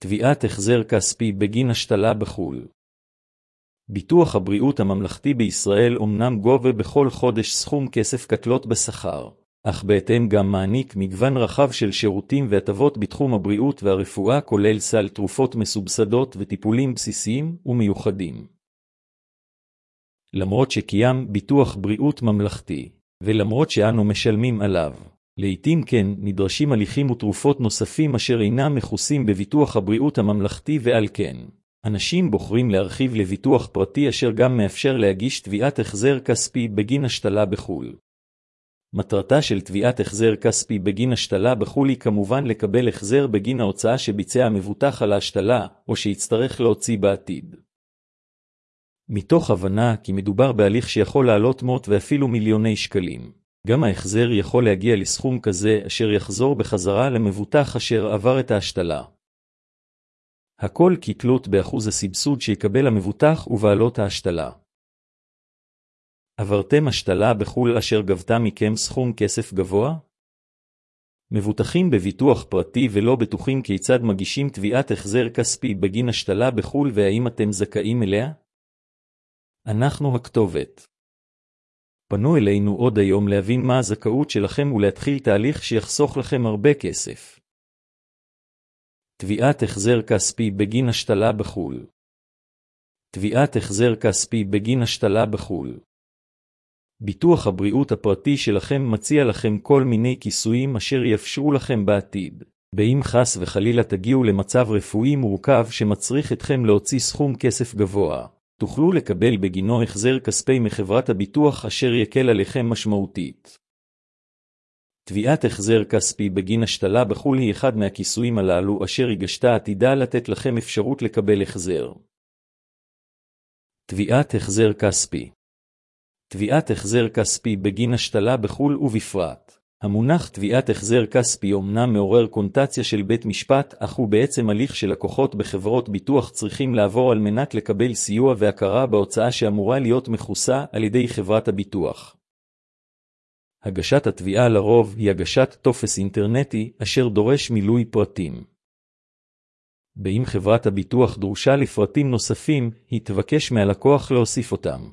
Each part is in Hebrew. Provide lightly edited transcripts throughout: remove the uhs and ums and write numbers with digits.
תביעת החזר כספי בגין השתלה בחו"ל. ביטוח הבריאות הממלכתי בישראל אומנם גובה בכל חודש סכום כסף קטלוט בשכר, אך בהתאם גם מעניק מגוון רחב של שירותים והטבות בתחום הבריאות והרפואה, כולל סל תרופות מסובסדות וטיפולים בסיסיים ומיוחדים. למרות שקיים ביטוח בריאות ממלכתי, ולמרות שאנו משלמים עליו, לעתים כן נדרשים הליכים ותרופות נוספים אשר אינם מכוסים בביטוח הבריאות הממלכתי, ועל כן אנשים בוחרים להרחיב לביטוח פרטי אשר גם מאפשר להגיש תביעת החזר כספי בגין השתלה בחו"ל. מטרתה של תביעת החזר כספי בגין השתלה בחו"ל היא כמובן לקבל החזר בגין ההוצאה שביצע המבוטח על ההשתלה או שיצטרך להוציא בעתיד. מתוך הבנה כי מדובר בהליך שיכול לעלות מאות ואפילו מיליוני שקלים, גם ההחזר יכול להגיע לסכום כזה אשר יחזור בחזרה למבוטח אשר עבר את ההשתלה. הכל כתלות באחוז הסבסוד שיקבל המבוטח ובעלות ההשתלה. עברתם השתלה בחו"ל אשר גבתה מכם סכום כסף גבוה? מבוטחים בביטוח פרטי ולא בטוחים כיצד מגישים תביעת החזר כספי בגין השתלה בחו"ל והאם אתם זכאים אליה? אנחנו הכתובת. פנו אלינו עוד היום להבין מה הזכאות שלכם ולהתחיל תהליך שיחסוך לכם הרבה כסף. תביעת החזר כספי בגין השתלה בחו"ל. תביעת החזר כספי בגין השתלה בחו"ל. ביטוח הבריאות הפרטי שלכם מציע לכם כל מיני כיסויים אשר יאפשרו לכם בעתיד, באם חס וחלילה תגיעו למצב רפואי מורכב שמצריך אתכם להוציא סכום כסף גבוה, תוכלו לקבל בגינו החזר כספי מחברת הביטוח אשר יקל עליכם משמעותית. תביעת החזר כספי בגין השתלה בחו"ל היא אחד מהכיסויים הללו אשר הגשתה עתידה לתת לכם אפשרות לקבל החזר. תביעת החזר כספי. תביעת החזר כספי בגין השתלה בחו"ל, ובפרט המונח תביעת החזר כספי אומנם מעורר קונוטציה של בית משפט, אך הוא בעצם הליך שלקוחות בחברות ביטוח צריכים לעבור על מנת לקבל סיוע והכרה בהוצאה שאמורה להיות מכוסה על ידי חברת הביטוח. הגשת התביעה לרוב היא הגשת טופס אינטרנטי אשר דורש מילוי פרטים. באם חברת הביטוח דרושה לפרטים נוספים, היא תבקש מהלקוח להוסיף אותם.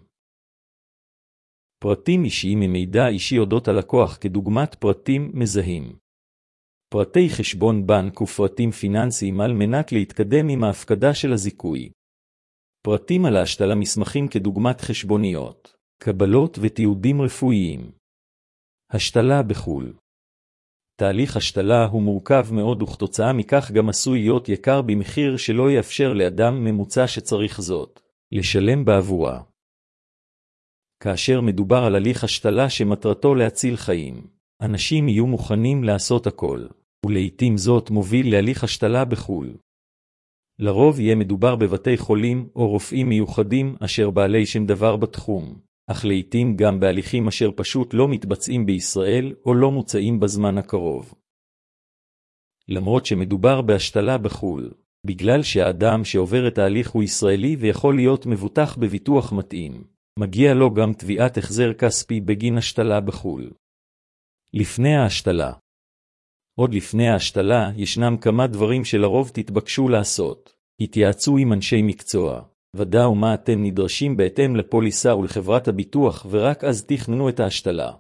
פרטים אישיים ממידע אישי אודות הלקוח כדוגמת פרטים מזהים, פרטי חשבון בנק ופרטים פיננסיים על מנת להתקדם עם ההפקדה של הזיכוי. פרטים על ההשתלה, מסמכים כדוגמת חשבוניות, קבלות ותיעודים רפואיים. השתלה בחו"ל. תהליך השתלה הוא מורכב מאוד וכתוצאה מכך גם עשוי להיות יקר במחיר שלא יאפשר לאדם ממוצע שצריך זאת לשלם בעבורה. כאשר מדובר על הליך השתלה שמטרתו להציל חיים, אנשים יהיו מוכנים לעשות הכל, ולעיתים זאת מוביל להליך השתלה בחו"ל. לרוב יהיה מדובר בבתי חולים או רופאים מיוחדים אשר בעלי שם דבר בתחום, אך לעיתים גם בהליכים אשר פשוט לא מתבצעים בישראל או לא מוצאים בזמן הקרוב. למרות שמדובר בהשתלה בחו"ל, בגלל שהאדם שעובר את ההליך הוא ישראלי ויכול להיות מבוטח בביטוח מתאים, מגיע לו גם תביעת החזר כספי בגין השתלה בחו"ל. לפני ההשתלה. עוד לפני ההשתלה ישנם כמה דברים שלרוב תתבקשו לעשות. התייעצו עם אנשי מקצוע, ודאו מה אתם נדרשים בהתאם לפוליסה ולחברת הביטוח, ורק אז תכננו את ההשתלה.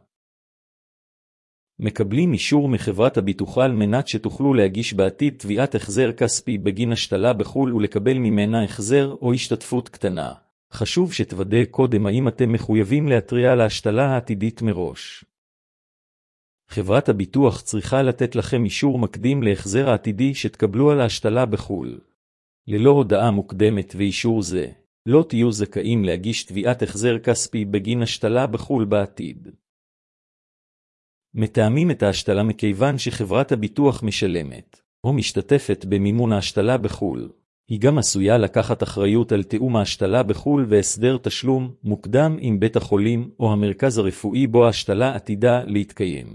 מקבלים אישור מחברת הביטוח על מנת שתוכלו להגיש בעתיד תביעת החזר כספי בגין השתלה בחו"ל ולקבל ממנה החזר או השתתפות קטנה. חשוב שתוודא קודם האם אתם מחויבים להתריע על ההשתלה העתידית מראש. חברת הביטוח צריכה לתת לכם אישור מקדים להחזר העתידי שתקבלו על ההשתלה בחו"ל. ללא הודעה מוקדמת ואישור זה, לא תהיו זכאים להגיש תביעת החזר כספי בגין השתלה בחו"ל בעתיד. מתאמים את ההשתלה מכיוון שחברת הביטוח משלמת, או משתתפת במימון ההשתלה בחו"ל. היא גם עשויה לקחת אחריות על תיאום ההשתלה בחו"ל והסדר תשלום מוקדם עם בית החולים או המרכז הרפואי בו ההשתלה עתידה להתקיים.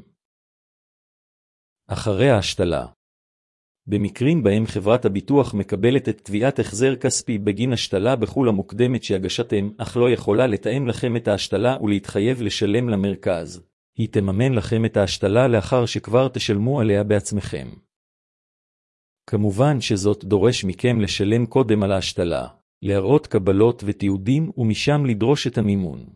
אחרי ההשתלה. במקרים בהם חברת הביטוח מקבלת את תביעת החזר כספי בגין השתלה בחו"ל המוקדמת שהגשתם, אך לא יכולה לתאם לכם את ההשתלה ולהתחייב לשלם למרכז, היא תממן לכם את ההשתלה לאחר שכבר תשלמו עליה בעצמכם. כמובן שזאת דורש מכם לשלם קודם על ההשתלה, להראות קבלות ותיעודים ומשם לדרוש את המימון.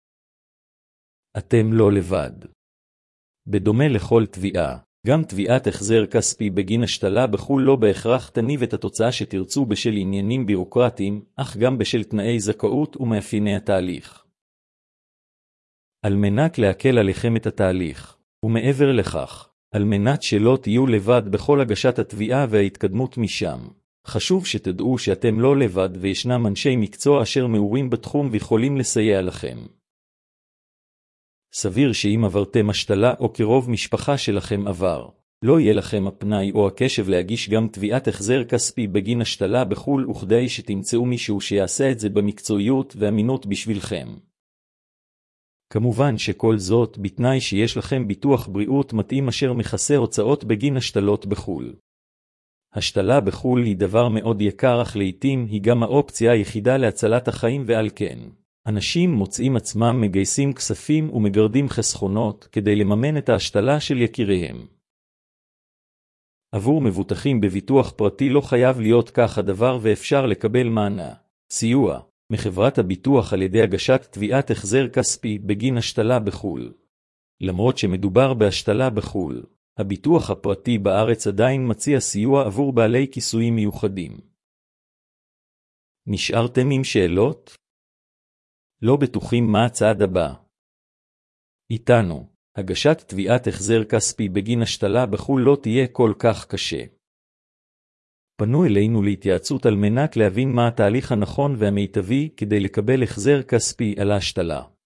אתם לא לבד. בדומה לכל תביעה, גם תביעת החזר כספי בגין השתלה בחו"ל לא בהכרח תניב את התוצאה שתרצו בשל עניינים בירוקרטיים, אך גם בשל תנאי זכאות ומאפייני התהליך. על מנת להקל עליכם את התהליך, ומעבר לכך, על מנת שלא תהיו לבד בכל הגשת התביעה וההתקדמות משם, חשוב שתדעו שאתם לא לבד וישנם אנשי מקצוע אשר מעורים בתחום ויכולים לסייע לכם. סביר שאם עברתם השתלה או קרוב משפחה שלכם עבר, לא יהיה לכם הפנאי או הקשב להגיש גם תביעת החזר כספי בגין השתלה בחו"ל וכדי שתמצאו מישהו שיעשה את זה במקצועיות ואמינות בשבילכם. כמובן שכל זאת בתנאי שיש לכם ביטוח בריאות מתאים אשר מכסה הוצאות בגין השתלות בחו"ל. השתלה בחו"ל היא דבר מאוד יקר אך לעתים היא גם האופציה היחידה להצלת החיים ועל כן. אנשים מוצאים עצמם מגייסים כספים ומגרדים חסכונות כדי לממן את ההשתלה של יקיריהם. עבור מבוטחים בביטוח פרטי לא חייב להיות כך הדבר ואפשר לקבל מענה, סיוע, מחברת הביטוח על ידי הגשת תביעת החזר כספי בגין השתלה בחו"ל. למרות שמדובר בהשתלה בחו"ל, הביטוח הפרטי בארץ עדיין מציע סיוע עבור בעלי כיסויים מיוחדים. נשארתם עם שאלות? לא בטוחים מה הצעד הבא? איתנו, הגשת תביעת החזר כספי בגין השתלה בחו"ל לא תהיה כל כך קשה. פנו אלינו להתייעצות על מנת להבין מה התהליך הנכון והמיטבי כדי לקבל החזר כספי על ההשתלה.